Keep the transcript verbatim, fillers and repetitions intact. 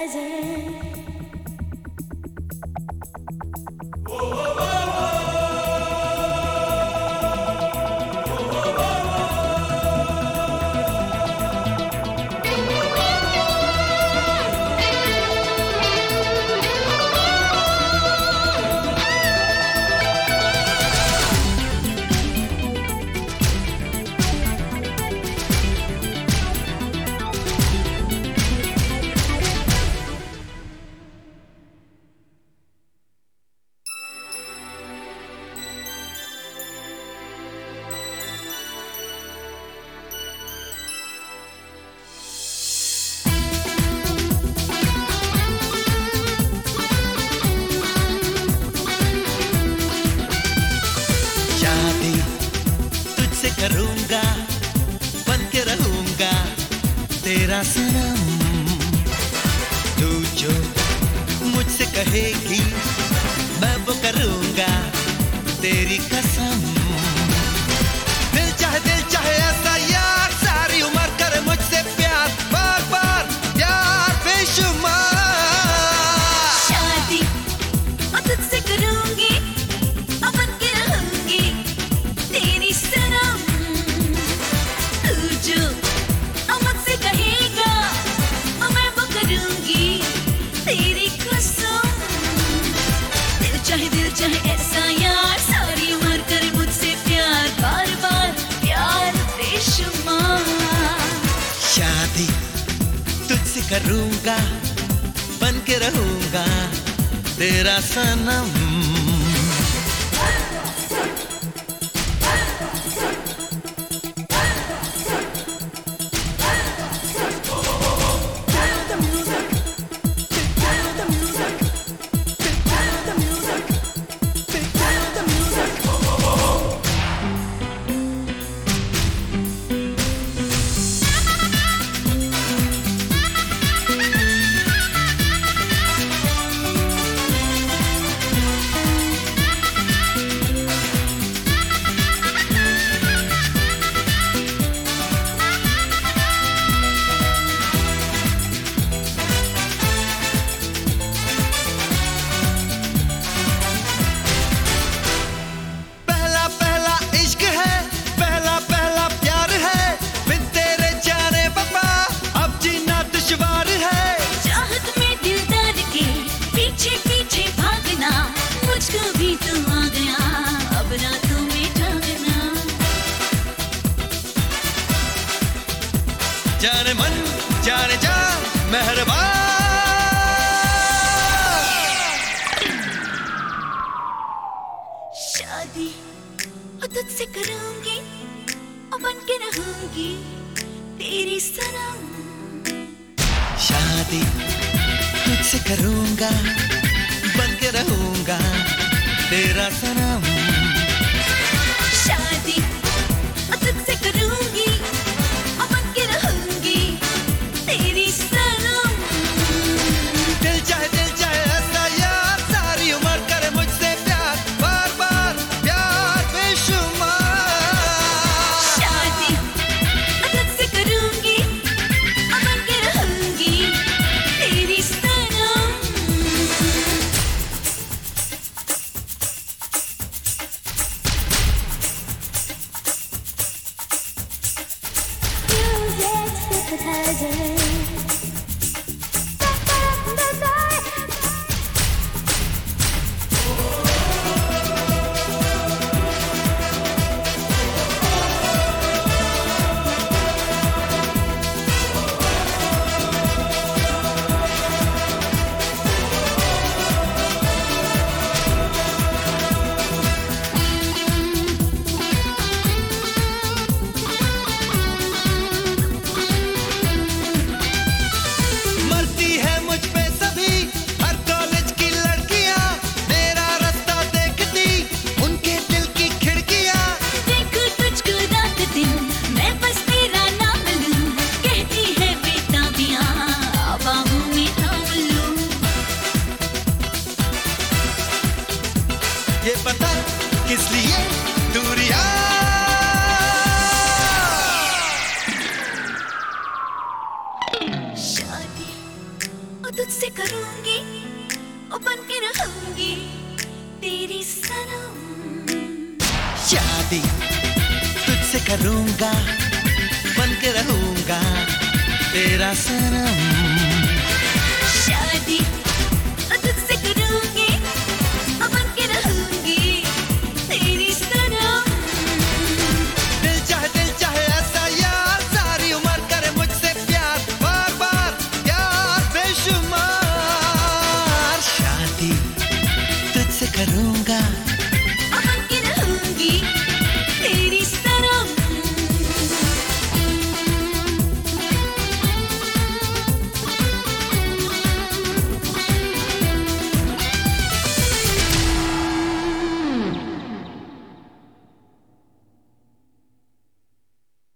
करूंगा, बन के रहूंगा तेरा सनम। तू जो मुझसे कहेगी मैं वो करूंगा तेरी कसम। दिल चाहे दिल चाहे ऐसा यार, सारी उम्र करे मुझसे प्यार, बार बार यार बेशुमार। शादी मैं तुझसे करूंगी, अब बन के रहूंगी तेरी सनम। तू जो मुझसे कहेगा मैं वो करूंगी तेरी कसम। दिल चाहे दिल चाहे ऐसा यार, सारी उम्र करे मुझसे प्यार, बार बार प्यार बेशुमार। शादी तुझसे करूंगा, बन के रहूंगा तेरा सनम। जाने मन जाने जा मेहरबान। शादी तुझसे करूंगी, बन के रहूंगी तेरी सनम। शादी तुझसे करूंगा, बन के रहूंगा तेरा सनम। शादी तुझसे करूंगी, बन के रहूंगी तेरी सनम। दिल चाहे दिल चाहे ऐसा यार, सारी उम्र करे मुझसे प्यार, बार बार प्यार बेशुमार। शादी तुझसे करूंगी, बन के रहूंगी तेरी सनम। शादी तुझसे करूंगा, बन के रहूंगा तेरा सनम।